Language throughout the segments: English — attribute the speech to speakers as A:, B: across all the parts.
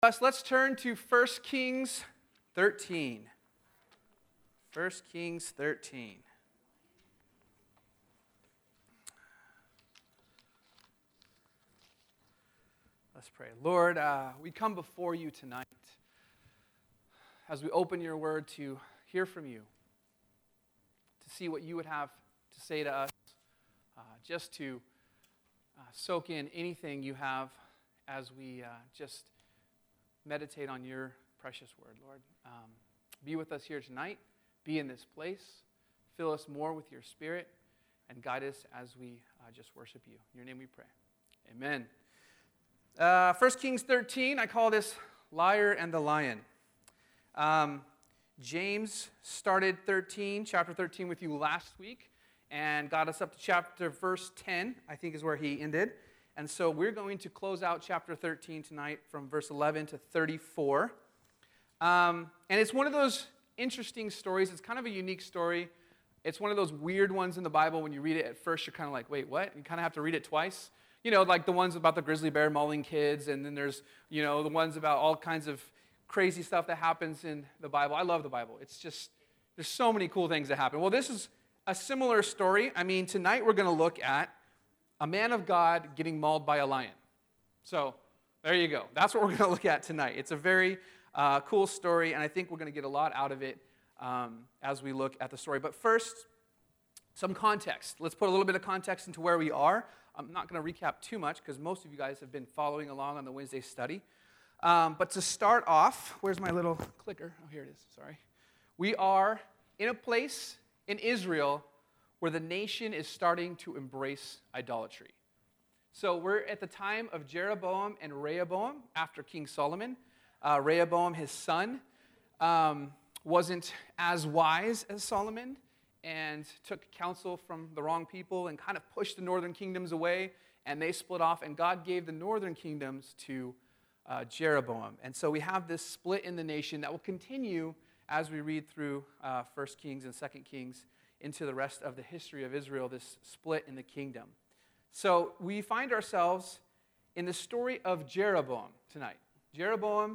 A: Let's turn to 1 Kings 13. 1 Kings 13. Let's pray. Lord, we come before you tonight as we open your word to hear from you, to see what you would have to say to us, just to soak in anything you have as we just meditate on your precious word, Lord. Be with us here tonight. Be in this place. Fill us more with your spirit and guide us as we just worship you. In your name we pray. Amen. 1 Kings 13, I call this Liar and the Lion. James started chapter 13 with you last week and got us up to verse 10, I think is where he ended. And so we're going to close out chapter 13 tonight from verse 11 to 34. And it's one of those interesting stories. It's kind of a unique story. It's one of those weird ones in the Bible. When you read it at first, you're kind of like, wait, what? You kind of have to read it twice. You know, like the ones about the grizzly bear mauling kids, and then there's, you know, the ones about all kinds of crazy stuff that happens in the Bible. I love the Bible. It's just, there's so many cool things that happen. Well, this is a similar story. I mean, tonight we're going to look at a man of God getting mauled by a lion. So there you go. That's what we're going to look at tonight. It's a very cool story, and I think we're going to get a lot out of it as we look at the story. But first, some context. Let's put a little bit of context into where we are. I'm not going to recap too much because most of you guys have been following along on the Wednesday study. But to start off, where's my little clicker? Oh, here it is. Sorry. We are in a place in Israel where the nation is starting to embrace idolatry. So we're at the time of Jeroboam and Rehoboam after King Solomon. Rehoboam, his son, wasn't as wise as Solomon and took counsel from the wrong people and kind of pushed the northern kingdoms away, and they split off, and God gave the northern kingdoms to Jeroboam. And so we have this split in the nation that will continue as we read through 1 Kings and 2 Kings into the rest of the history of Israel, this split in the kingdom. So we find ourselves in the story of Jeroboam tonight. Jeroboam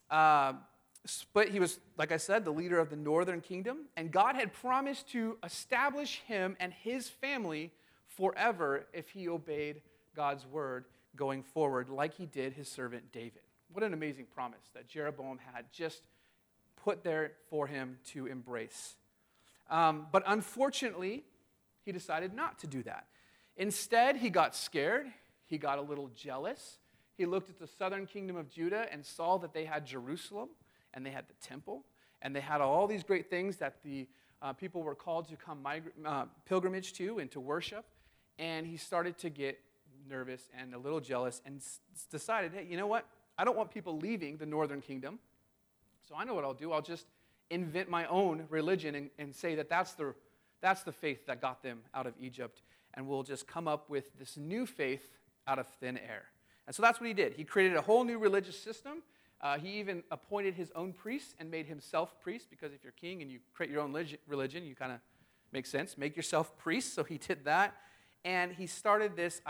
A: split. He was, like I said, the leader of the northern kingdom, and God had promised to establish him and his family forever if he obeyed God's word going forward, like he did his servant David. What an amazing promise that Jeroboam had just put there for him to embrace. But unfortunately, he decided not to do that. Instead, he got scared. He got a little jealous. He looked at the southern kingdom of Judah and saw that they had Jerusalem, and they had the temple, and they had all these great things that the people were called to come pilgrimage to and to worship. And he started to get nervous and a little jealous and decided, hey, you know what? I don't want people leaving the northern kingdom. So I know what I'll do. I'll just invent my own religion and say that that's the faith that got them out of Egypt, and we'll just come up with this new faith out of thin air. And so that's what he did. He created a whole new religious system. He even appointed his own priests and made himself priest, because if you're king and you create your own religion, you kind of make sense. Make yourself priest. So he did that, and he started this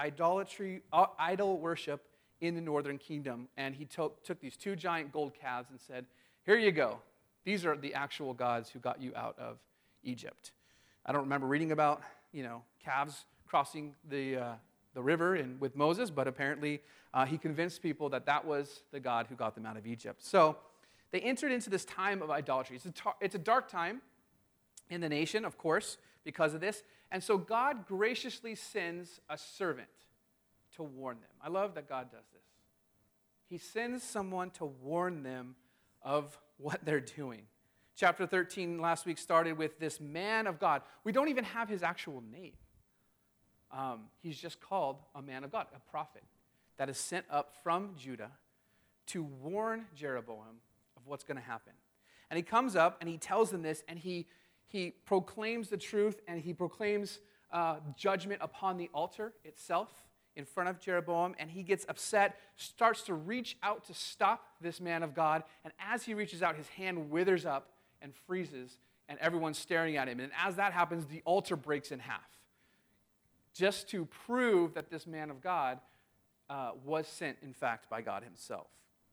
A: idol worship in the northern kingdom, and he took these two giant gold calves and said, here you go. These are the actual gods who got you out of Egypt. I don't remember reading about, calves crossing the river with Moses, but apparently he convinced people that was the God who got them out of Egypt. So they entered into this time of idolatry. It's a dark time in the nation, of course, because of this. And so God graciously sends a servant to warn them. I love that God does this. He sends someone to warn them of what they're doing. Chapter 13 last week started with this man of God. We don't even have his actual name. He's just called a man of God, a prophet, that is sent up from Judah to warn Jeroboam of what's going to happen. And he comes up and he tells them this, and he proclaims the truth, and he proclaims judgment upon the altar itself in front of Jeroboam, and he gets upset, starts to reach out to stop this man of God, and as he reaches out, his hand withers up and freezes, and everyone's staring at him. And as that happens, the altar breaks in half, just to prove that this man of God was sent, in fact, by God himself.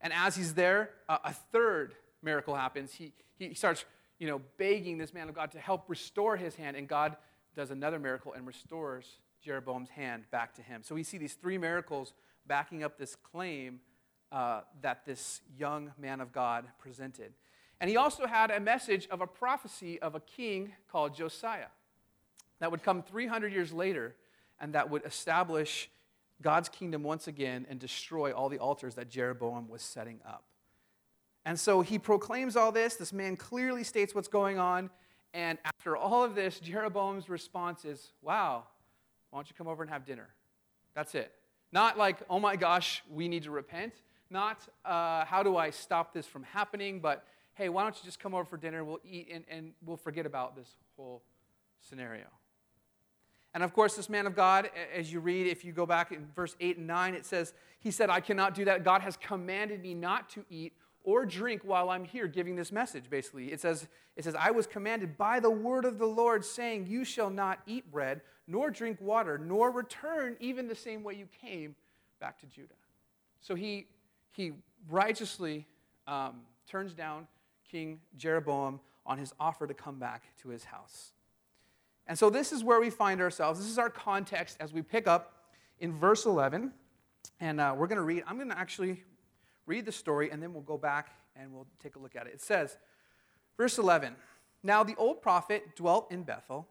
A: And as he's there, a third miracle happens. He starts, begging this man of God to help restore his hand, and God does another miracle and restores Jeroboam's hand back to him. So we see these three miracles backing up this claim that this young man of God presented. And he also had a message of a prophecy of a king called Josiah that would come 300 years later and that would establish God's kingdom once again and destroy all the altars that Jeroboam was setting up. And so he proclaims all this. This man clearly states what's going on. And after all of this, Jeroboam's response is, wow, why don't you come over and have dinner? That's it. Not like, oh my gosh, we need to repent. Not how do I stop this from happening, but hey, why don't you just come over for dinner, we'll eat, and we'll forget about this whole scenario. And of course, this man of God, as you read, if you go back in verse 8 and 9, it says, he said, I cannot do that. God has commanded me not to eat or drink while I'm here giving this message, basically. It says, I was commanded by the word of the Lord, saying, you shall not eat bread, nor drink water, nor return even the same way you came back to Judah. So he righteously turns down King Jeroboam on his offer to come back to his house. And so this is where we find ourselves. This is our context as we pick up in verse 11. And we're going to read, I'm going to actually read the story, and then we'll go back and we'll take a look at it. It says, verse 11, now the old prophet dwelt in Bethel,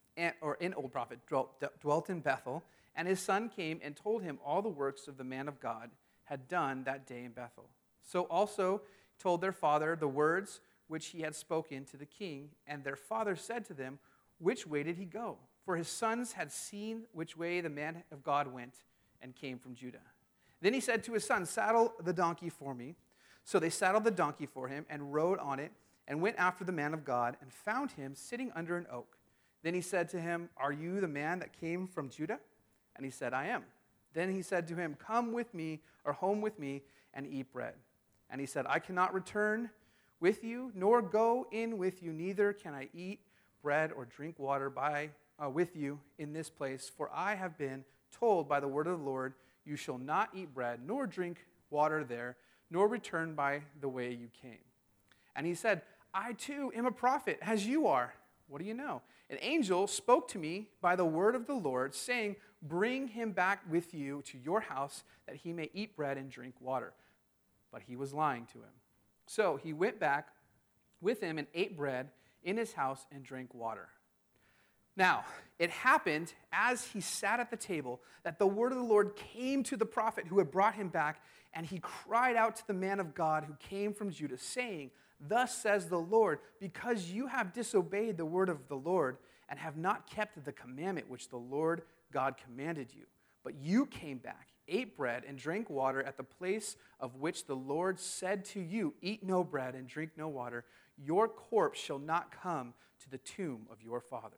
A: dwelt in Bethel, and his son came and told him all the works of the man of God had done that day in Bethel. So also told their father the words which he had spoken to the king, and their father said to them, which way did he go? For his sons had seen which way the man of God went and came from Judah. Then he said to his son, saddle the donkey for me. So they saddled the donkey for him and rode on it and went after the man of God and found him sitting under an oak. Then he said to him, are you the man that came from Judah? And he said, I am. Then he said to him, come with me, or home with me, and eat bread. And he said, I cannot return with you, nor go in with you, neither can I eat bread or drink water with you in this place, for I have been told by the word of the Lord, you shall not eat bread, nor drink water there, nor return by the way you came. And he said, I too am a prophet, as you are. What do you know? An angel spoke to me by the word of the Lord, saying, bring him back with you to your house, that he may eat bread and drink water. But he was lying to him. So he went back with him and ate bread in his house and drank water. Now, it happened as he sat at the table that the word of the Lord came to the prophet who had brought him back, and he cried out to the man of God who came from Judah, saying, thus says the Lord, because you have disobeyed the word of the Lord and have not kept the commandment which the Lord God commanded you, but you came back, ate bread, and drank water at the place of which the Lord said to you, eat no bread and drink no water, your corpse shall not come to the tomb of your fathers.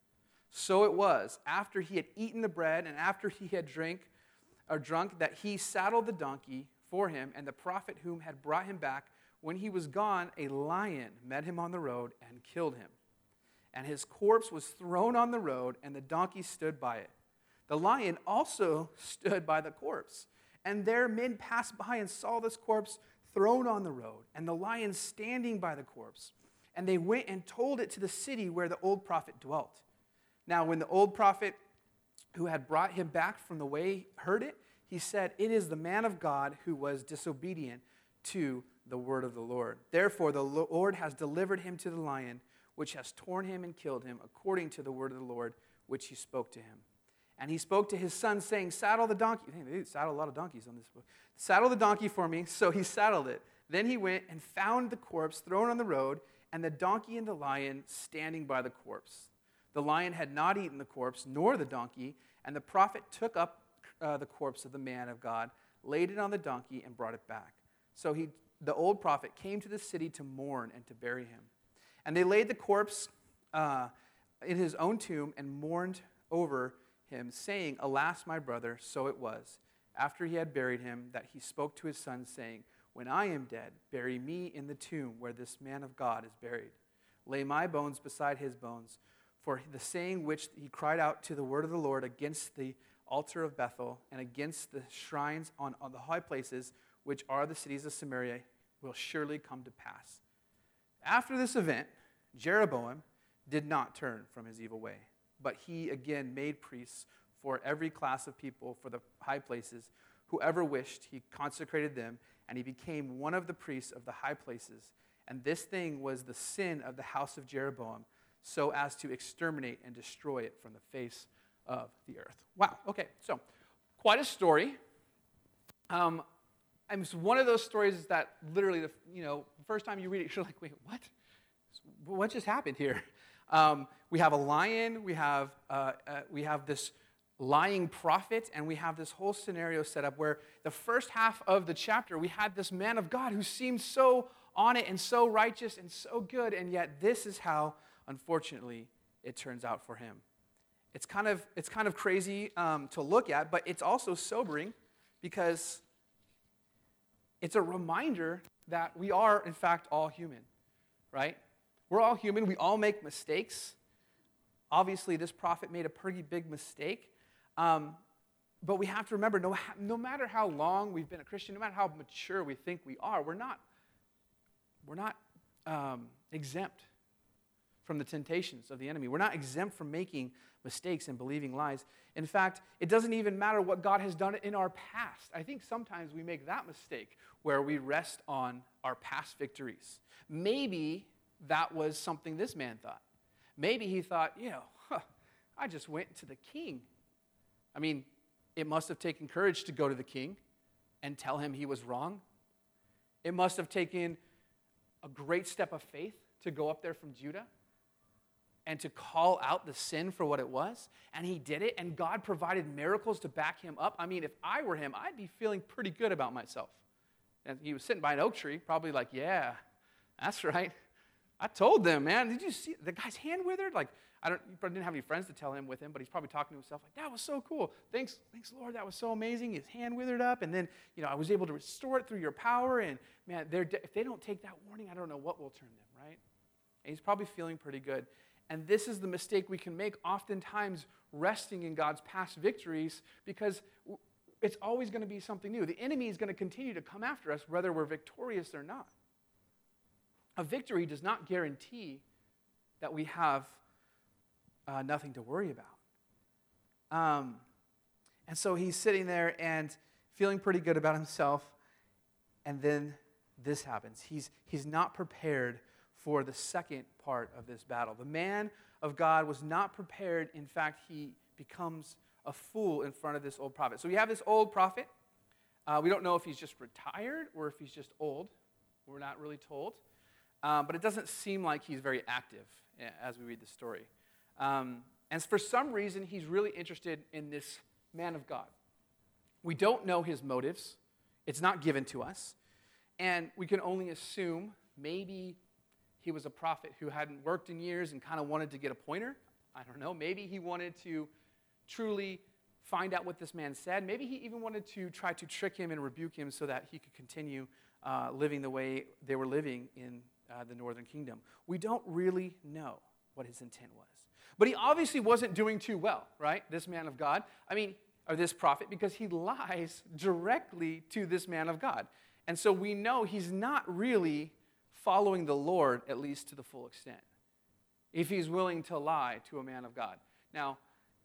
A: So it was, after he had eaten the bread and after he had drunk, that he saddled the donkey for him, and the prophet whom had brought him back, when he was gone, a lion met him on the road and killed him. And his corpse was thrown on the road, and the donkey stood by it. The lion also stood by the corpse, and there men passed by and saw this corpse thrown on the road, and the lion standing by the corpse. And they went and told it to the city where the old prophet dwelt. Now, when the old prophet who had brought him back from the way heard it, he said, it is the man of God who was disobedient to the word of the Lord. Therefore, the Lord has delivered him to the lion, which has torn him and killed him, according to the word of the Lord, which he spoke to him. And he spoke to his son, saying, saddle the donkey. They saddle a lot of donkeys on this book. Saddle the donkey for me. So he saddled it. Then he went and found the corpse thrown on the road, and the donkey and the lion standing by the corpse. The lion had not eaten the corpse, nor the donkey, and the prophet took up the corpse of the man of God, laid it on the donkey, and brought it back. So the old prophet came to the city to mourn and to bury him. And they laid the corpse in his own tomb and mourned over him, saying, alas, my brother, so it was, after he had buried him, that he spoke to his son, saying, when I am dead, bury me in the tomb where this man of God is buried. Lay my bones beside his bones. For the saying which he cried out to the word of the Lord against the altar of Bethel and against the shrines on the high places which are the cities of Samaria, will surely come to pass. After this event, Jeroboam did not turn from his evil way, but he again made priests for every class of people for the high places. Whoever wished, he consecrated them, and he became one of the priests of the high places. And this thing was the sin of the house of Jeroboam, so as to exterminate and destroy it from the face of the earth. Wow, okay, so quite a story. It's one of those stories that literally, the first time you read it, you're like, wait, what? What just happened here? We have a lion, we have this lying prophet, and we have this whole scenario set up where the first half of the chapter, we had this man of God who seemed so on it and so righteous and so good, and yet this is how, unfortunately, it turns out for him. It's kind of crazy to look at, but it's also sobering because it's a reminder that we are, in fact, all human, right? We're all human. We all make mistakes. Obviously, this prophet made a pretty big mistake. But we have to remember, no matter how long we've been a Christian, no matter how mature we think we are, we're not exempt from the temptations of the enemy. We're not exempt from making mistakes and believing lies. In fact, it doesn't even matter what God has done in our past. I think sometimes we make that mistake where we rest on our past victories. Maybe that was something this man thought. Maybe he thought, I just went to the king. I mean, it must have taken courage to go to the king and tell him he was wrong. It must have taken a great step of faith to go up there from Judah and to call out the sin for what it was. And he did it, and God provided miracles to back him up. I mean, if I were him, I'd be feeling pretty good about myself. And he was sitting by an oak tree, probably like, yeah, that's right. I told them, man, did you see the guy's hand withered? Like, he probably didn't have any friends to tell him with him, but he's probably talking to himself like, that was so cool. Thanks, Lord, that was so amazing. His hand withered up, and then, I was able to restore it through your power, and man, if they don't take that warning, I don't know what will turn them, right? And he's probably feeling pretty good. And this is the mistake we can make, oftentimes resting in God's past victories, because it's always going to be something new. The enemy is going to continue to come after us, whether we're victorious or not. A victory does not guarantee that we have nothing to worry about. And so he's sitting there and feeling pretty good about himself, and then this happens. He's not prepared for the second part of this battle. The man of God was not prepared. In fact, he becomes a fool in front of this old prophet. So we have this old prophet. We don't know if he's just retired or if he's just old. We're not really told. But it doesn't seem like he's very active as we read the story. And for some reason, he's really interested in this man of God. We don't know his motives. It's not given to us. And we can only assume maybe he was a prophet who hadn't worked in years and kind of wanted to get a pointer. I don't know. Maybe he wanted to truly find out what this man said. Maybe he even wanted to try to trick him and rebuke him so that he could continue living the way they were living in the northern kingdom. We don't really know what his intent was. But he obviously wasn't doing too well, right? This man of God. Or this prophet, because he lies directly to this man of God. And so we know he's not really following the Lord, at least to the full extent, if he's willing to lie to a man of God. Now,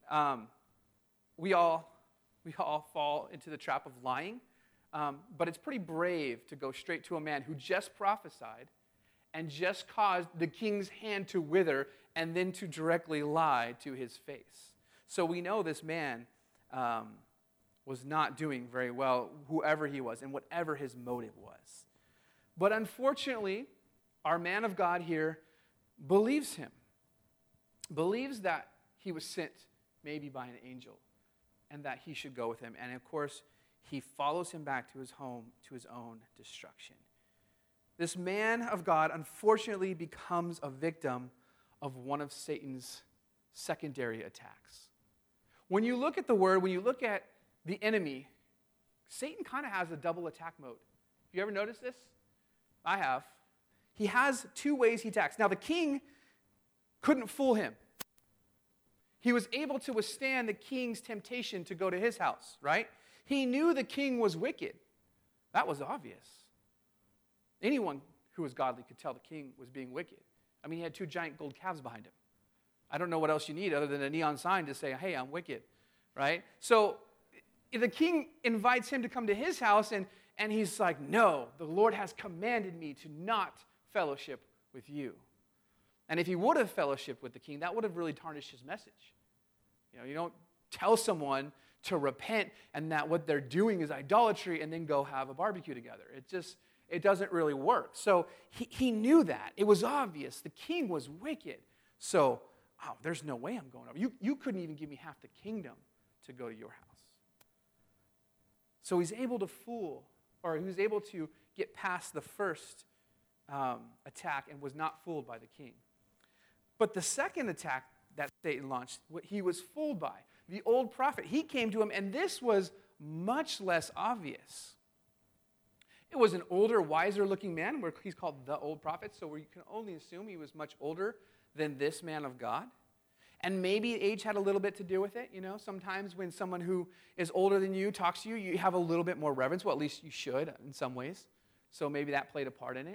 A: we all fall into the trap of lying, but it's pretty brave to go straight to a man who just prophesied and just caused the king's hand to wither and then to directly lie to his face. So we know this man was not doing very well, whoever he was and whatever his motive was. But unfortunately, our man of God here believes him, believes that he was sent maybe by an angel and that he should go with him. And of course, he follows him back to his home, to his own destruction. This man of God unfortunately becomes a victim of one of Satan's secondary attacks. When you look at the word, when you look at the enemy, Satan kind of has a double attack mode. You ever notice this? I have. He has two ways he attacks. Now, the king couldn't fool him. He was able to withstand the king's temptation to go to his house, right? He knew the king was wicked. That was obvious. Anyone who was godly could tell the king was being wicked. I mean, he had 2 giant gold calves behind him. I don't know what else you need other than a neon sign to say, hey, I'm wicked, right? So the king invites him to come to his house, and he's like, no, the Lord has commanded me to not fellowship with you. And if he would have fellowshiped with the king, that would have really tarnished his message. You don't tell someone to repent and that what they're doing is idolatry and then go have a barbecue together. It doesn't really work. So he knew that. It was obvious. The king was wicked. So, there's no way I'm going over. You couldn't even give me half the kingdom to go to your house. So he was able to get past the first attack and was not fooled by the king. But the second attack that Satan launched, what he was fooled by. The old prophet, he came to him, and this was much less obvious. It was an older, wiser-looking man, where he's called the old prophet, so you can only assume he was much older than this man of God. And maybe age had a little bit to do with it. Sometimes when someone who is older than you talks to you, you have a little bit more reverence. Well, at least you should in some ways. So maybe that played a part in it.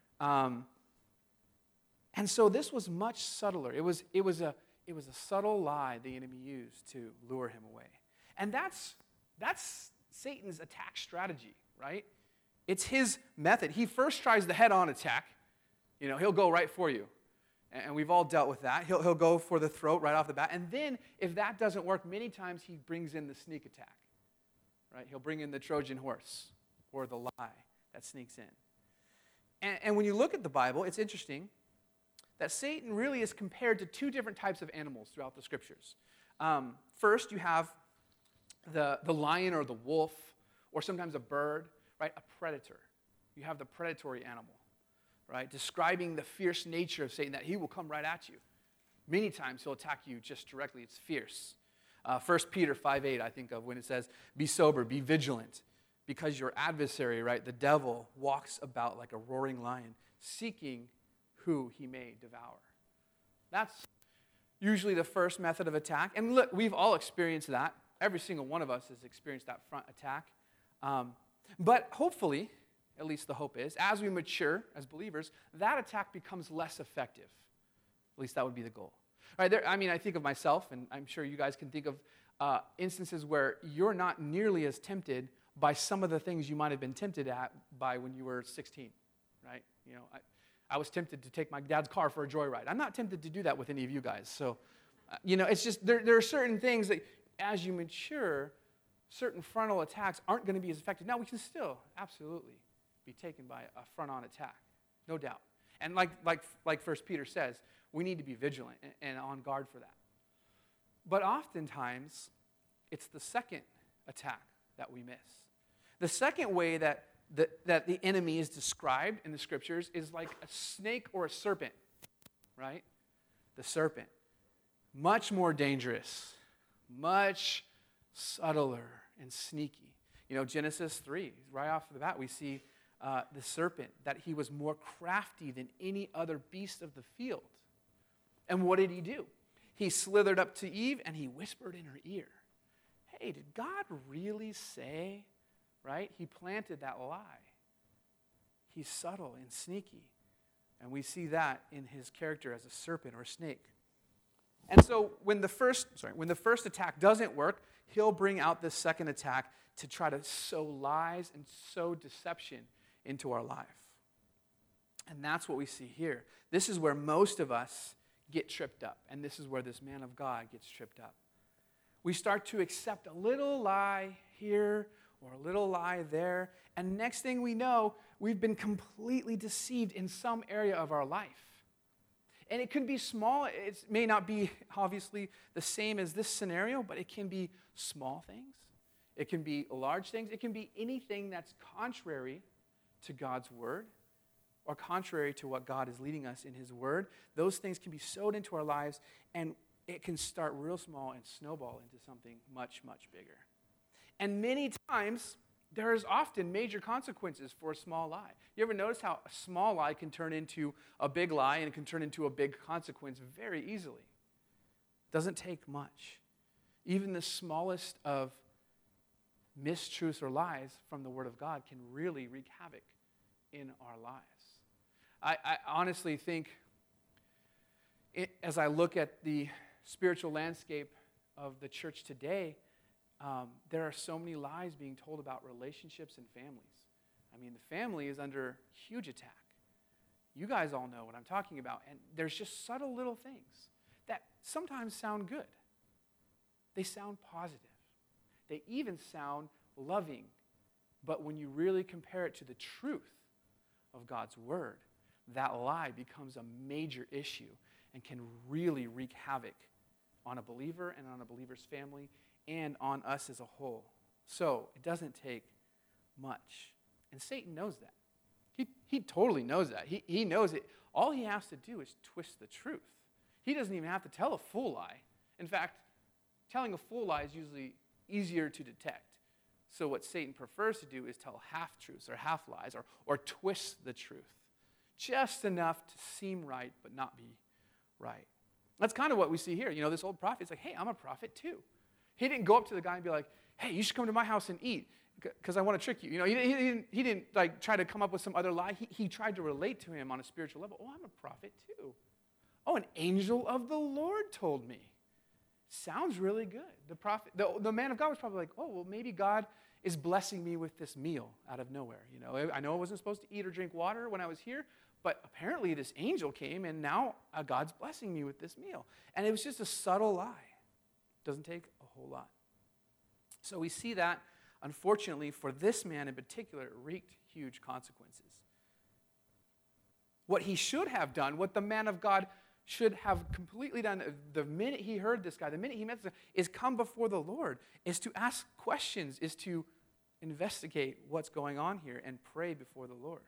A: And so this was much subtler. It was a subtle lie the enemy used to lure him away. And that's Satan's attack strategy, right? It's his method. He first tries the head-on attack. He'll go right for you. And we've all dealt with that. He'll go for the throat right off the bat. And then, if that doesn't work, many times he brings in the sneak attack. Right? He'll bring in the Trojan horse or the lie that sneaks in. And when you look at the Bible, it's interesting that Satan really is compared to 2 different types of animals throughout the Scriptures. First, you have the lion or the wolf, or sometimes a bird, right? A predator. You have the predatory animal, right? Describing the fierce nature of Satan, that he will come right at you. Many times he'll attack you just directly. It's fierce. 1 Peter 5:8, I think of when it says, be sober, be vigilant, because your adversary, right, the devil, walks about like a roaring lion, seeking who he may devour. That's usually the first method of attack. And look, we've all experienced that. Every single one of us has experienced that front attack. But hopefully, at least the hope is, as we mature as believers, that attack becomes less effective. At least that would be the goal. All right, I think of myself, and I'm sure you guys can think of instances where you're not nearly as tempted by some of the things you might have been tempted at by when you were 16, right? I was tempted to take my dad's car for a joyride. I'm not tempted to do that with any of you guys. So, it's just there are certain things that as you mature, certain frontal attacks aren't going to be as effective. Now, we can still absolutely be taken by a front-on attack, no doubt. And like 1 Peter says, we need to be vigilant and on guard for that. But oftentimes, it's the second attack that we miss. The second way that the enemy is described in the Scriptures is like a snake or a serpent, right? The serpent. Much more dangerous, much subtler and sneaky. Genesis 3, right off the bat, we see the serpent, that he was more crafty than any other beast of the field. And what did he do? He slithered up to Eve and he whispered in her ear, hey, did God really say, right? He planted that lie. He's subtle and sneaky. And we see that in his character as a serpent or a snake. And so when the first attack doesn't work, he'll bring out this second attack to try to sow lies and sow deception into our life. And that's what we see here. This is where most of us get tripped up. And this is where this man of God gets tripped up. We start to accept a little lie here or a little lie there. And next thing we know, we've been completely deceived in some area of our life. And it can be small. It may not be obviously the same as this scenario, but it can be small things. It can be large things. It can be anything that's contrary to God's word or contrary to what God is leading us in his word. Those things can be sowed into our lives, and it can start real small and snowball into something much, much bigger. And many times, there is often major consequences for a small lie. You ever notice how a small lie can turn into a big lie and it can turn into a big consequence very easily? It doesn't take much. Even the smallest of mistruths or lies from the Word of God can really wreak havoc in our lives. I honestly think, as I look at the spiritual landscape of the church today, there are so many lies being told about relationships and families. I mean, the family is under huge attack. You guys all know what I'm talking about. And there's just subtle little things that sometimes sound good. They sound positive. They even sound loving. But when you really compare it to the truth of God's word, that lie becomes a major issue and can really wreak havoc on a believer and on a believer's family and on us as a whole. So it doesn't take much. And Satan knows that. He totally knows that. He knows it. All he has to do is twist the truth. He doesn't even have to tell a full lie. In fact, telling a full lie is usually easier to detect. So what Satan prefers to do is tell half-truths or half-lies or twist the truth. Just enough to seem right but not be right. That's kind of what we see here. You know, this old prophet is like, hey, I'm a prophet too. He didn't go up to the guy and be like, hey, you should come to my house and eat because I want to trick you. You know, he didn't like try to come up with some other lie. He tried to relate to him on a spiritual level. Oh, I'm a prophet too. Oh, an angel of the Lord told me. Sounds really good. The prophet, the man of God was probably like, oh, well, maybe God is blessing me with this meal out of nowhere. You know, I know I wasn't supposed to eat or drink water when I was here, but apparently this angel came and now God's blessing me with this meal. And it was just a subtle lie. Doesn't take a whole lot. So we see that, unfortunately, for this man in particular, it wreaked huge consequences. What he should have done, what the man of God should have completely done the minute he heard this guy, the minute he met this guy, is come before the Lord, is to ask questions, is to investigate what's going on here and pray before the Lord.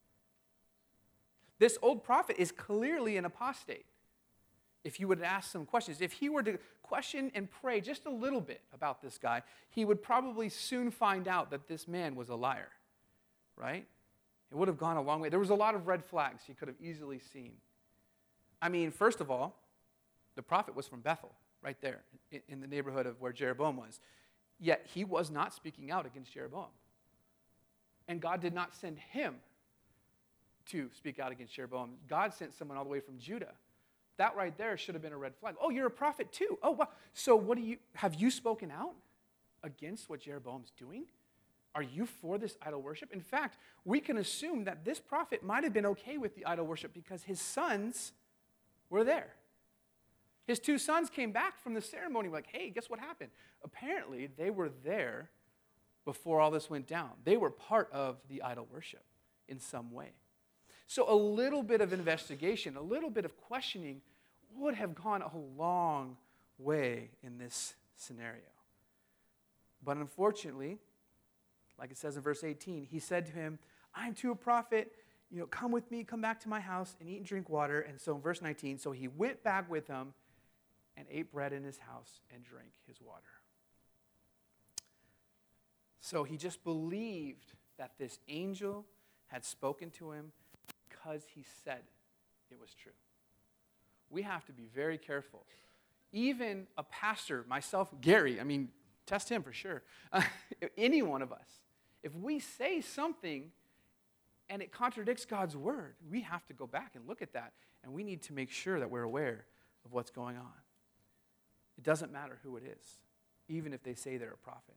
A: This old prophet is clearly an apostate. If you would ask some questions, if he were to question and pray just a little bit about this guy, he would probably soon find out that this man was a liar, right? It would have gone a long way. There was a lot of red flags he could have easily seen. I mean, first of all, the prophet was from Bethel, right there, in the neighborhood of where Jeroboam was. Yet he was not speaking out against Jeroboam. And God did not send him to speak out against Jeroboam. God sent someone all the way from Judah. That right there should have been a red flag. Oh, you're a prophet too. Oh, wow. So have you spoken out against what Jeroboam's doing? Are you for this idol worship? In fact, we can assume that this prophet might have been okay with the idol worship because his sons were there. His two sons came back from the ceremony like, hey, guess what happened? Apparently, they were there before all this went down. They were part of the idol worship in some way. So a little bit of investigation, a little bit of questioning would have gone a long way in this scenario. But unfortunately, like it says in verse 18, he said to him, I am too a prophet. You know, come with me, come back to my house and eat and drink water. And so in verse 19, so he went back with him and ate bread in his house and drank his water. So he just believed that this angel had spoken to him because he said it was true. We have to be very careful. Even a pastor, myself, Gary, I mean, test him for sure. Any one of us, if we say something and it contradicts God's word, we have to go back and look at that, and we need to make sure that we're aware of what's going on. It doesn't matter who it is, even if they say they're a prophet.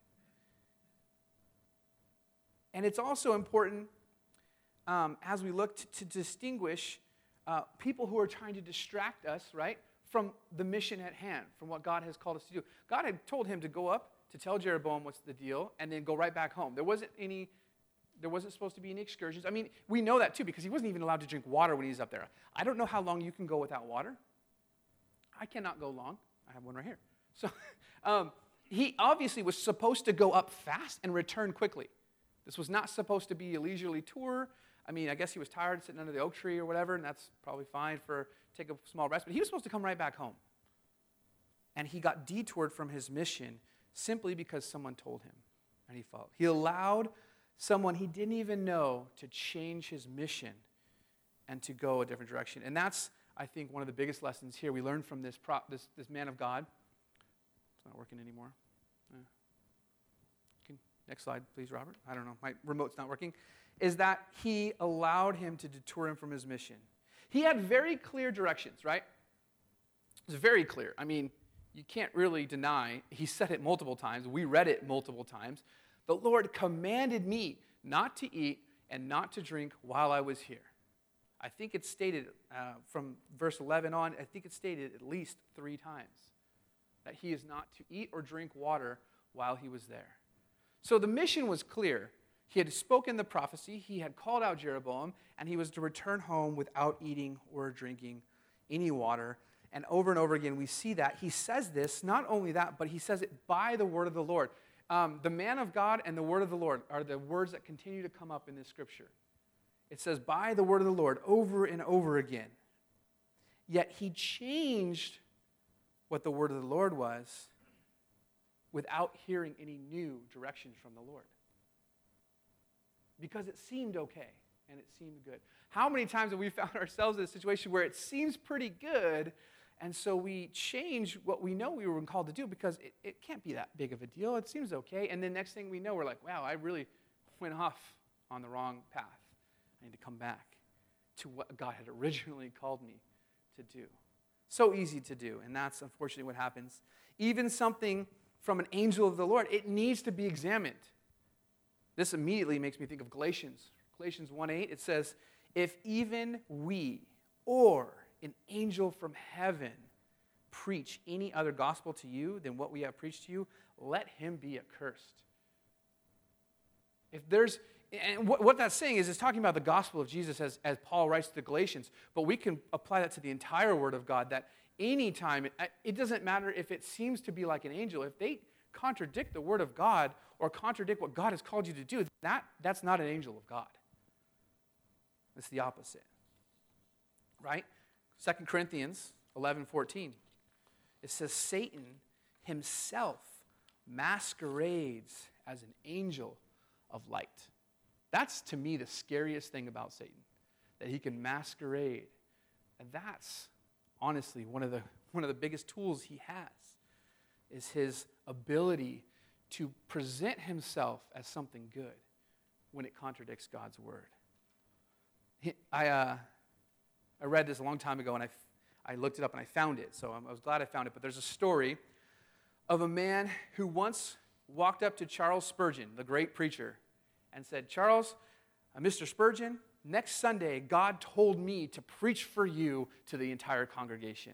A: And it's also important as we look to distinguish people who are trying to distract us, right, from the mission at hand, from what God has called us to do. God had told him to go up to tell Jeroboam what's the deal and then go right back home. There wasn't supposed to be any excursions. I mean, we know that too because he wasn't even allowed to drink water when he's up there. I don't know how long you can go without water. I cannot go long. I have one right here. So he obviously was supposed to go up fast and return quickly. This was not supposed to be a leisurely tour. I mean, I guess he was tired sitting under the oak tree or whatever, and that's probably fine for take a small rest. But he was supposed to come right back home. And he got detoured from his mission simply because someone told him, and he followed. He allowed someone he didn't even know to change his mission and to go a different direction. And that's, I think, one of the biggest lessons here we learned from this man of God. It's not working anymore. next slide, please, Robert. I don't know, my remote's not working. Is that he allowed him to detour him from his mission. He had very clear directions, right? It was very clear. I mean, you can't really deny. He said it multiple times. We read it multiple times. The Lord commanded me not to eat and not to drink while I was here. I think it's stated from verse 11 on, I think it's stated at least 3 times that he is not to eat or drink water while he was there. So the mission was clear. He had spoken the prophecy, he had called out Jeroboam, and he was to return home without eating or drinking any water. And over again, we see that. He says this, not only that, but he says it by the word of the Lord. The man of God and the word of the Lord are the words that continue to come up in this scripture. It says, by the word of the Lord, over and over again. Yet he changed what the word of the Lord was without hearing any new directions from the Lord. Because it seemed okay and it seemed good. How many times have we found ourselves in a situation where it seems pretty good, and so we change what we know we were called to do because it can't be that big of a deal. It seems okay. And then next thing we know, we're like, wow, I really went off on the wrong path. I need to come back to what God had originally called me to do. So easy to do, and that's unfortunately what happens. Even something from an angel of the Lord, it needs to be examined. This immediately makes me think of Galatians. Galatians 1:8, it says, if even we or an angel from heaven preach any other gospel to you than what we have preached to you, let him be accursed. If there's, and what that's saying is it's talking about the gospel of Jesus as Paul writes to the Galatians, but we can apply that to the entire word of God, that anytime, it doesn't matter if it seems to be like an angel, if they contradict the word of God or contradict what God has called you to do, that's not an angel of God. It's the opposite, right? 2 Corinthians 11:14, it says, Satan himself masquerades as an angel of light. That's, to me, the scariest thing about Satan, that he can masquerade. And that's, honestly, one of the biggest tools he has, is his ability to present himself as something good when it contradicts God's word. I read this a long time ago, and I looked it up, and I found it, so I was glad I found it. But there's a story of a man who once walked up to Charles Spurgeon, the great preacher, and said, Charles, Mr. Spurgeon, next Sunday, God told me to preach for you to the entire congregation.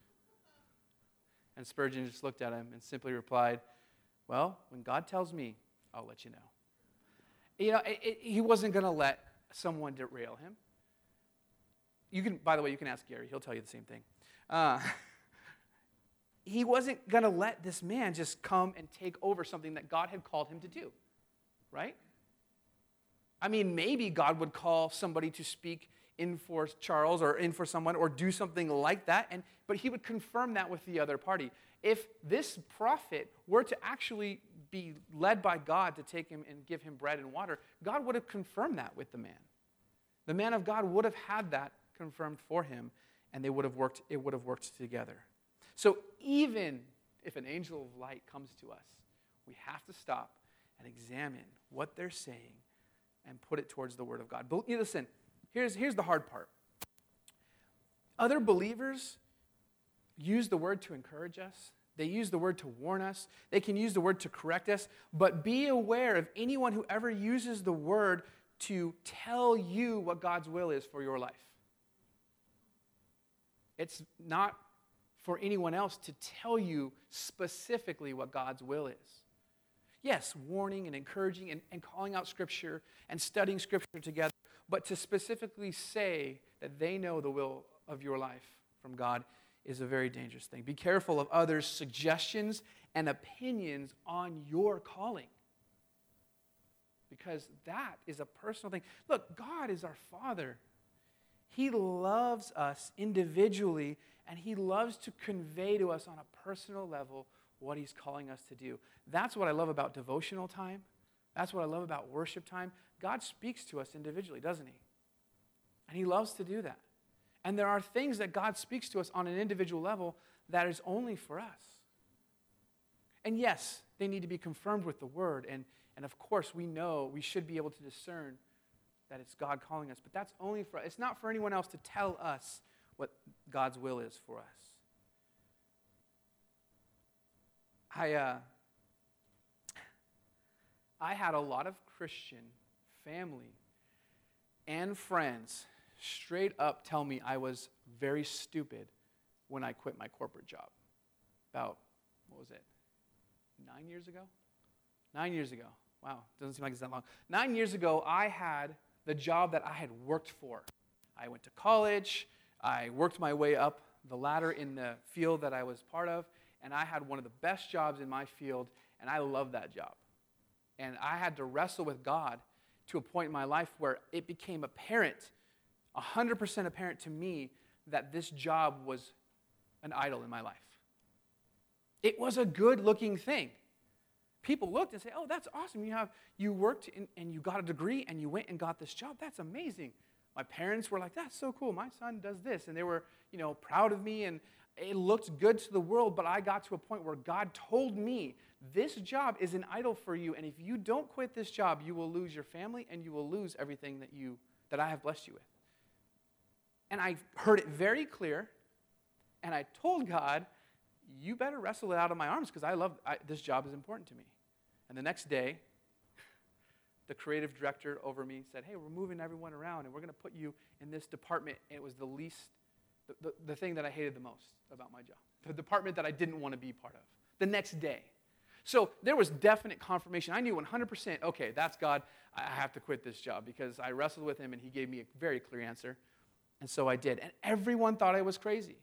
A: And Spurgeon just looked at him and simply replied, well, when God tells me, I'll let you know. You know, he wasn't going to let someone derail him. By the way, you can ask Gary. He'll tell you the same thing. He wasn't going to let this man just come and take over something that God had called him to do, right? I mean, maybe God would call somebody to speak in for Charles or in for someone or do something like that, but he would confirm that with the other party. If this prophet were to actually be led by God to take him and give him bread and water, God would have confirmed that with the man. The man of God would have had that confirmed for him, and it would have worked together. So even if an angel of light comes to us, we have to stop and examine what they're saying and put it towards the word of God. But listen, here's the hard part. Other believers use the word to encourage us. They use the word to warn us. They can use the word to correct us. But be aware of anyone who ever uses the word to tell you what God's will is for your life. It's not for anyone else to tell you specifically what God's will is. Yes, warning and encouraging and calling out Scripture and studying Scripture together, but to specifically say that they know the will of your life from God is a very dangerous thing. Be careful of others' suggestions and opinions on your calling, because that is a personal thing. Look, God is our Father. He loves us individually, and He loves to convey to us on a personal level what He's calling us to do. That's what I love about devotional time. That's what I love about worship time. God speaks to us individually, doesn't He? And He loves to do that. And there are things that God speaks to us on an individual level that is only for us. And yes, they need to be confirmed with the Word, and And of course, we know we should be able to discern that it's God calling us. But that's only for us. It's not for anyone else to tell us what God's will is for us. I had a lot of Christian family and friends straight up tell me I was very stupid when I quit my corporate job. About, 9 years ago? 9 years ago. Wow, doesn't seem like it's that long. 9 years ago, I had the job that I had worked for. I went to college, I worked my way up the ladder in the field that I was part of, and I had one of the best jobs in my field, and I loved that job. And I had to wrestle with God to a point in my life where it became apparent, 100% apparent to me, that this job was an idol in my life. It was a good-looking thing. People looked and said, oh, that's awesome. You worked and you got a degree and you went and got this job. That's amazing. My parents were like, that's so cool. My son does this. And they were, proud of me, and it looked good to the world, but I got to a point where God told me, this job is an idol for you, and if you don't quit this job, you will lose your family and you will lose everything that I have blessed you with. And I heard it very clear, and I told God, you better wrestle it out of my arms because this job is important to me. And the next day, the creative director over me said, hey, we're moving everyone around, and we're going to put you in this department. And it was the thing that I hated the most about my job, the department that I didn't want to be part of, the next day. So there was definite confirmation. I knew 100%, okay, that's God. I have to quit this job because I wrestled with him, and he gave me a very clear answer. And so I did. And everyone thought I was crazy.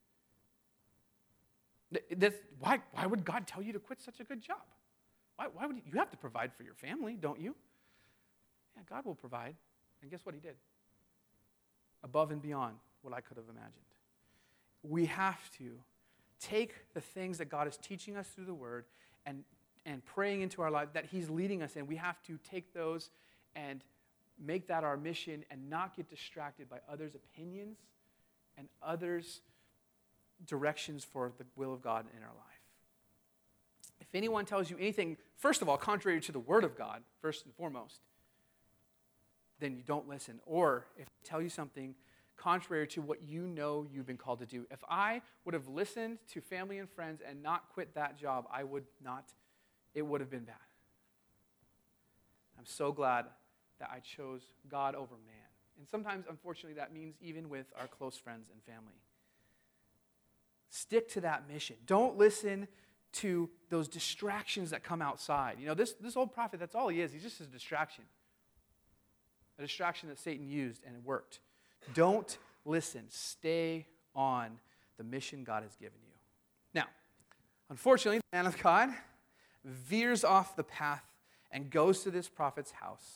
A: Why would God tell you to quit such a good job? Why would you have to provide for your family, don't you? Yeah, God will provide. And guess what he did? Above and beyond what I could have imagined. We have to take the things that God is teaching us through the Word and praying into our life that he's leading us in. We have to take those and make that our mission and not get distracted by others' opinions and others' directions for the will of God in our life. If anyone tells you anything, first of all, contrary to the Word of God, first and foremost, then you don't listen. Or if they tell you something contrary to what you know you've been called to do. If I would have listened to family and friends and not quit that job, it would have been bad. I'm so glad that I chose God over man. And sometimes, unfortunately, that means even with our close friends and family. Stick to that mission. Don't listen to those distractions that come outside. This old prophet, that's all he is. He's just a distraction. A distraction that Satan used and it worked. Don't listen. Stay on the mission God has given you. Now, unfortunately, the man of God veers off the path and goes to this prophet's house.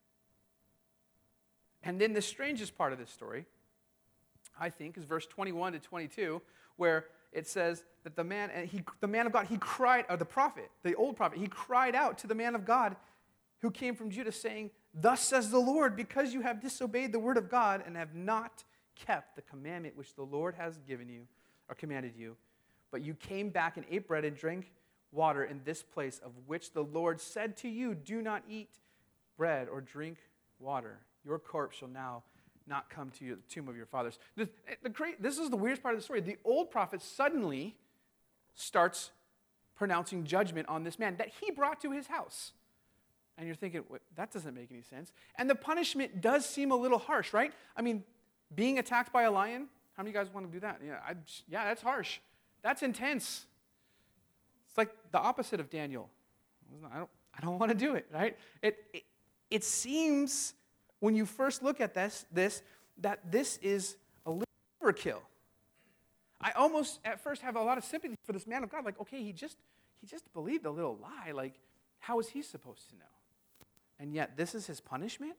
A: And then the strangest part of this story, I think, is verse 21 to 22, where it says that the man of God, he cried, or the prophet, the old prophet, he cried out to the man of God who came from Judah, saying, thus says the Lord, because you have disobeyed the word of God and have not kept the commandment which the Lord has given you, or commanded you, but you came back and ate bread and drank water in this place of which the Lord said to you, do not eat bread or drink water. Your corpse shall now not come to the tomb of your fathers. This is the weirdest part of the story. The old prophet suddenly starts pronouncing judgment on this man that he brought to his house. And you're thinking, that doesn't make any sense. And the punishment does seem a little harsh, right? I mean, being attacked by a lion, how many of you guys want to do that? Yeah, that's harsh. That's intense. It's like the opposite of Daniel. I don't want to do it, right? It seems, when you first look at this that this is a little overkill. I almost at first have a lot of sympathy for this man of God. Like, okay, he just believed a little lie. Like, how is he supposed to know? And yet, this is his punishment?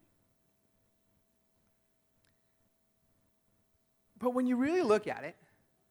A: But when you really look at it,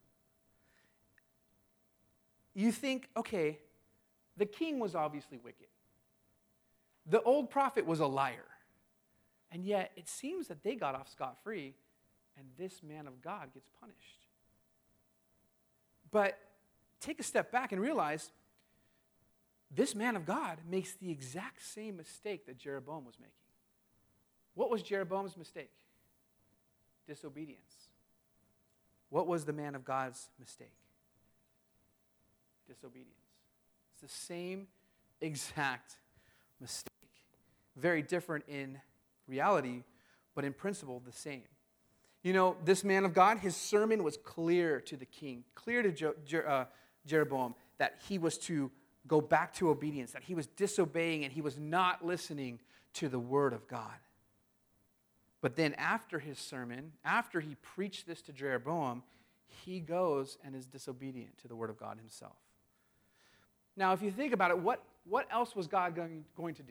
A: you think, okay, the king was obviously wicked. The old prophet was a liar. And yet, it seems that they got off scot-free, and this man of God gets punished. But take a step back and realize this man of God makes the exact same mistake that Jeroboam was making. What was Jeroboam's mistake? Disobedience. What was the man of God's mistake? Disobedience. It's the same exact mistake. Very different in reality, but in principle the same. You know, this man of God, his sermon was clear to the king, clear to Jeroboam, that he was to go back to obedience, that he was disobeying and he was not listening to the word of God. But then after his sermon, after he preached this to Jeroboam, he goes and is disobedient to the word of God himself. Now, if you think about it, what else was God going to do?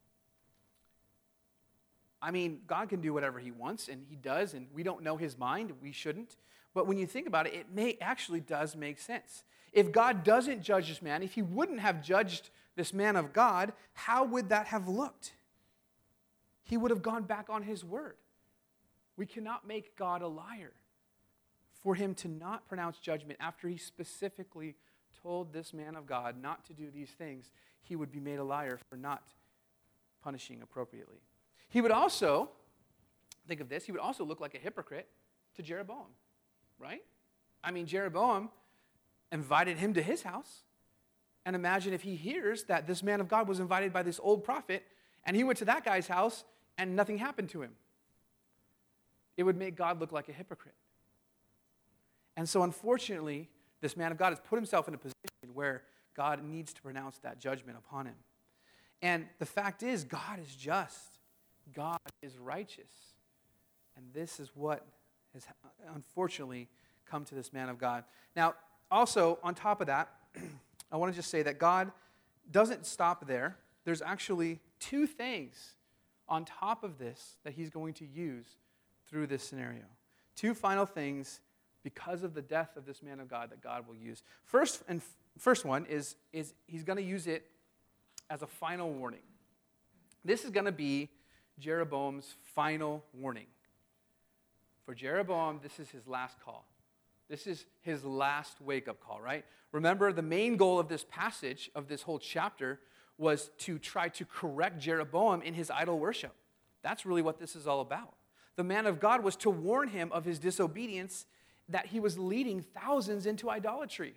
A: I mean, God can do whatever he wants, and he does, and we don't know his mind. We shouldn't. But when you think about it, it actually does make sense. If God doesn't judge this man, if he wouldn't have judged this man of God, how would that have looked? He would have gone back on his word. We cannot make God a liar. For him to not pronounce judgment after he specifically told this man of God not to do these things, he would be made a liar for not punishing appropriately. He would also, think of this, he would also look like a hypocrite to Jeroboam, right? I mean, Jeroboam invited him to his house. And imagine if he hears that this man of God was invited by this old prophet, and he went to that guy's house, and nothing happened to him. It would make God look like a hypocrite. And so, unfortunately, this man of God has put himself in a position where God needs to pronounce that judgment upon him. And the fact is, God is just. God is righteous. And this is what has unfortunately come to this man of God. Now, also, on top of that, I want to just say that God doesn't stop there. There's actually two things on top of this that he's going to use through this scenario. Two final things because of the death of this man of God that God will use. First one is he's going to use it as a final warning. This is going to be Jeroboam's final warning. For Jeroboam, this is his last call. This is his last wake-up call, right? Remember, the main goal of this passage, of this whole chapter, was to try to correct Jeroboam in his idol worship. That's really what this is all about. The man of God was to warn him of his disobedience, that he was leading thousands into idolatry.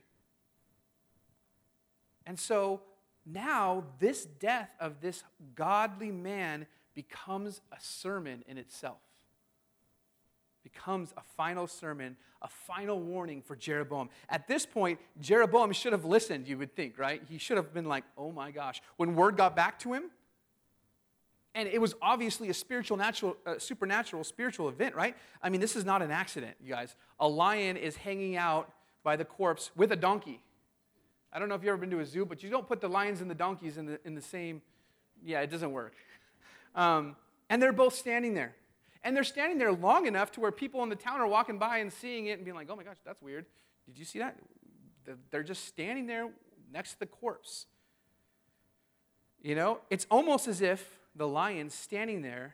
A: And so now this death of this godly man becomes a sermon in itself. Becomes a final sermon, a final warning for Jeroboam. At this point, Jeroboam should have listened, you would think, right? He should have been like, oh my gosh. When word got back to him, and it was obviously a supernatural spiritual event, right? I mean, this is not an accident, you guys. A lion is hanging out by the corpse with a donkey. I don't know if you've ever been to a zoo, but you don't put the lions and the donkeys in the same, it doesn't work. And they're both standing there. And they're standing there long enough to where people in the town are walking by and seeing it and being like, oh my gosh, that's weird. Did you see that? They're just standing there next to the corpse. You know, it's almost as if the lion's standing there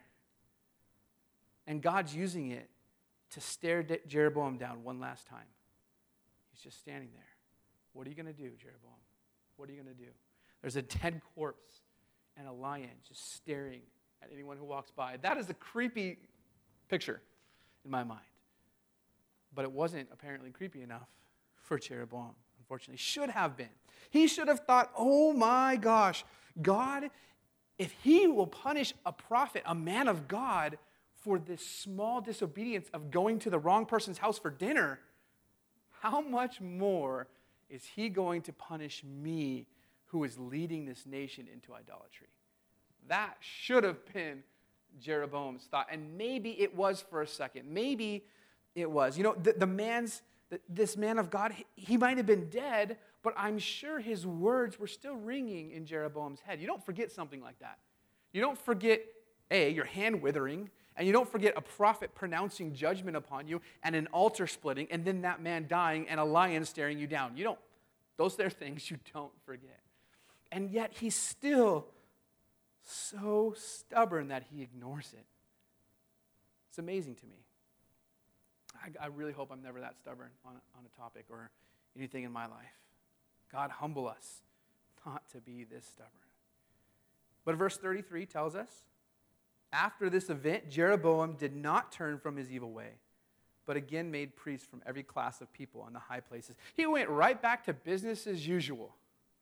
A: and God's using it to stare Jeroboam down one last time. He's just standing there. What are you going to do, Jeroboam? What are you going to do? There's a dead corpse and a lion just staring at anyone who walks by. That is a creepy picture in my mind. But it wasn't apparently creepy enough for Jeroboam, unfortunately. Should have been. He should have thought, oh my gosh, God, if he will punish a prophet, a man of God, for this small disobedience of going to the wrong person's house for dinner, how much more is he going to punish me who is leading this nation into idolatry? That should have been Jeroboam's thought. And maybe it was for a second. Maybe it was. You know, this man of God, he might have been dead, but I'm sure his words were still ringing in Jeroboam's head. You don't forget something like that. You don't forget, your hand withering, and you don't forget a prophet pronouncing judgment upon you, and an altar splitting, and then that man dying, and a lion staring you down. Those are things you don't forget. And yet he's still so stubborn that he ignores it. It's amazing to me. I really hope I'm never that stubborn on a topic or anything in my life. God, humble us. not to be this stubborn. But verse 33 tells us, after this event, Jeroboam did not turn from his evil way, but again made priests from every class of people on the high places. He went right back to business as usual.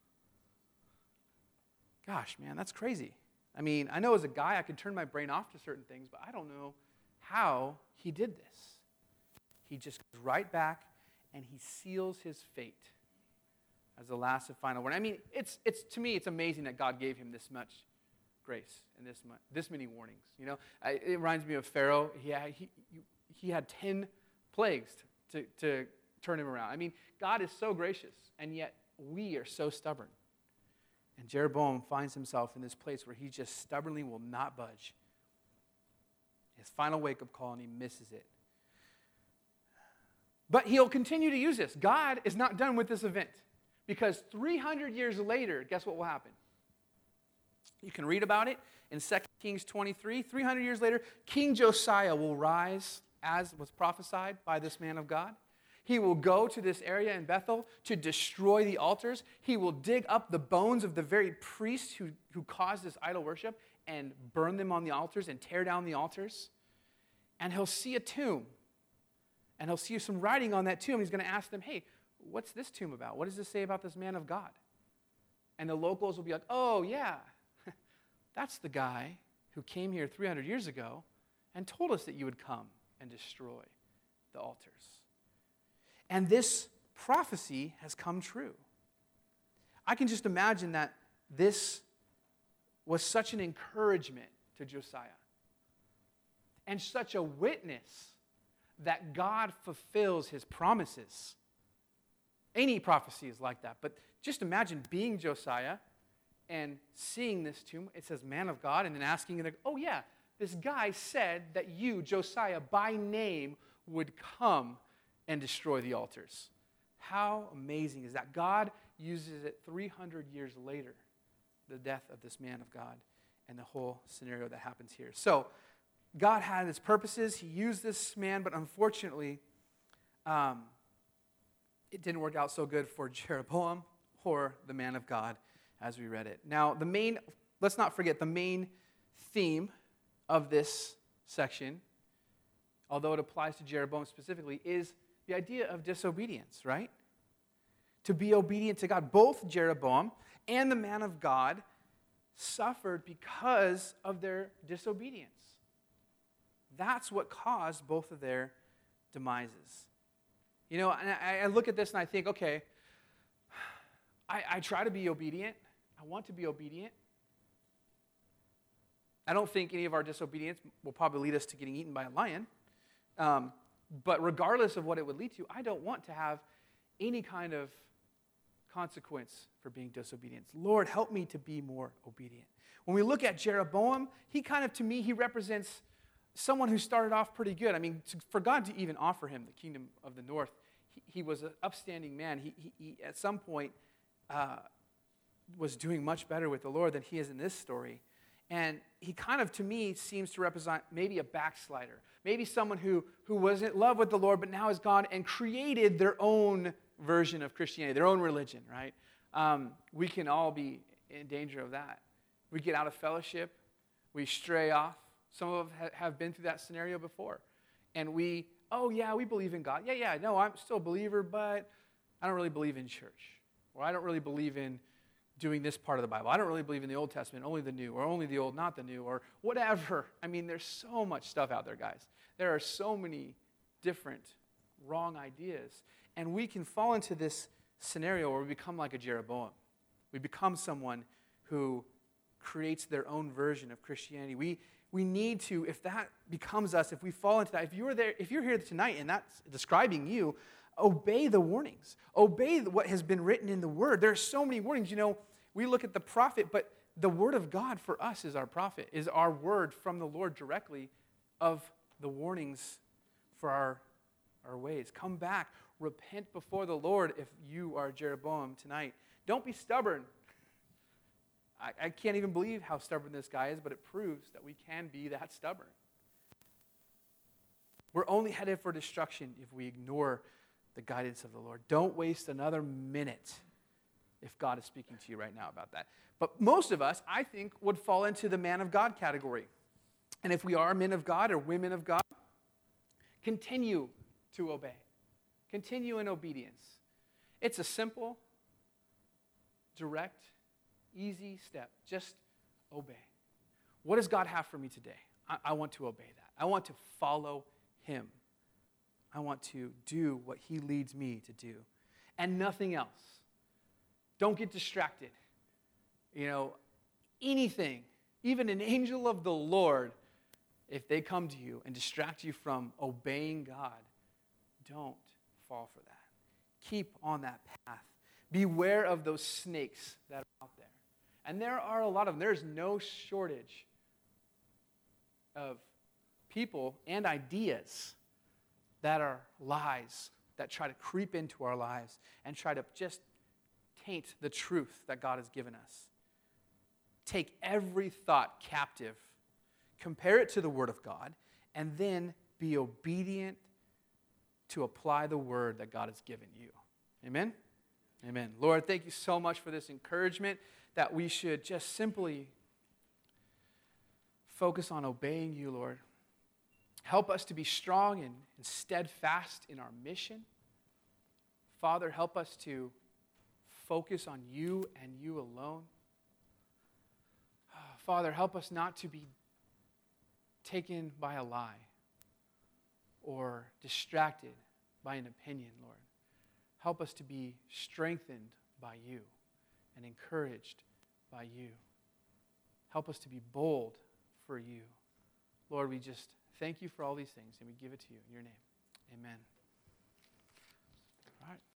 A: Gosh, man, that's crazy. I mean, I know as a guy I can turn my brain off to certain things, but I don't know how he did this. He just goes right back and he seals his fate as the last and final warning. I mean, it's to me, it's amazing that God gave him this much grace and this many warnings. You know, it reminds me of Pharaoh. He had 10 plagues to turn him around. I mean, God is so gracious, and yet we are so stubborn. And Jeroboam finds himself in this place where he just stubbornly will not budge. His final wake-up call, and he misses it. But he'll continue to use this. God is not done with this event, because 300 years later, guess what will happen? You can read about it in 2 Kings 23. 300 years later, King Josiah will rise, as was prophesied by this man of God. He will go to this area in Bethel to destroy the altars. He will dig up the bones of the very priests who caused this idol worship and burn them on the altars and tear down the altars. And he'll see a tomb. And he'll see some writing on that tomb. He's going to ask them, hey, what's this tomb about? What does this say about this man of God? And the locals will be like, oh, yeah, that's the guy who came here 300 years ago and told us that you would come and destroy the altars. And this prophecy has come true. I can just imagine that this was such an encouragement to Josiah and such a witness that God fulfills his promises. Any prophecy is like that. But just imagine being Josiah and seeing this tomb. It says man of God, and then asking him, oh yeah, this guy said that you, Josiah, by name would come and destroy the altars. How amazing is that? God uses it 300 years later, the death of this man of God and the whole scenario that happens here. So God had his purposes. He used this man, but unfortunately, it didn't work out so good for Jeroboam or the man of God as we read it. Now, let's not forget the main theme of this section, although it applies to Jeroboam specifically, is the idea of disobedience, right? To be obedient to God. Both Jeroboam and the man of God suffered because of their disobedience. That's what caused both of their demises. You know, and I look at this and I think, okay, I try to be obedient. I want to be obedient. I don't think any of our disobedience will probably lead us to getting eaten by a lion. But regardless of what it would lead to, I don't want to have any kind of consequence for being disobedient. Lord, help me to be more obedient. When we look at Jeroboam, he represents someone who started off pretty good. I mean, for God to even offer him the kingdom of the north, he was an upstanding man. He at some point was doing much better with the Lord than he is in this story. And he kind of, to me, seems to represent maybe a backslider. Maybe someone who was in love with the Lord, but now has gone and created their own version of Christianity, their own religion, right? We can all be in danger of that. We get out of fellowship. We stray off. Some of us have been through that scenario before. And we believe in God. No, I'm still a believer, but I don't really believe in church. Or I don't really believe in doing this part of the Bible. I don't really believe in the Old Testament, only the New, or only the Old, not the New, or whatever. I mean, there's so much stuff out there, guys. There are so many different wrong ideas. And we can fall into this scenario where we become like a Jeroboam. We become someone who creates their own version of Christianity. We need to, if that becomes us, if we fall into that, if you're here tonight and that's describing you, obey the warnings. Obey what has been written in the Word. There are so many warnings. You know, we look at the prophet, but the Word of God for us is our prophet, is our word from the Lord directly of the warnings for our ways. Come back. Repent before the Lord if you are Jeroboam tonight. Don't be stubborn. I can't even believe how stubborn this guy is, but it proves that we can be that stubborn. We're only headed for destruction if we ignore the guidance of the Lord. Don't waste another minute if God is speaking to you right now about that. But most of us, I think, would fall into the man of God category. And if we are men of God or women of God, continue to obey. Continue in obedience. It's a simple, direct, easy step. Just obey. What does God have for me today? I want to obey that. I want to follow him. I want to do what he leads me to do. And nothing else. Don't get distracted. Anything, even an angel of the Lord, if they come to you and distract you from obeying God, don't fall for that. Keep on that path. Beware of those snakes that are out there. And there are a lot of them. There's no shortage of people and ideas that are lies that try to creep into our lives and try to just taint the truth that God has given us. Take every thought captive, compare it to the Word of God, and then be obedient to apply the Word that God has given you. Amen? Amen. Lord, thank you so much for this encouragement that we should just simply focus on obeying you, Lord. Help us to be strong and steadfast in our mission. Father, help us to focus on you and you alone. Father, help us not to be taken by a lie or distracted by an opinion, Lord. Help us to be strengthened by you and encouraged by you. Help us to be bold for you. Lord, we just thank you for all these things, and we give it to you in your name. Amen. All right.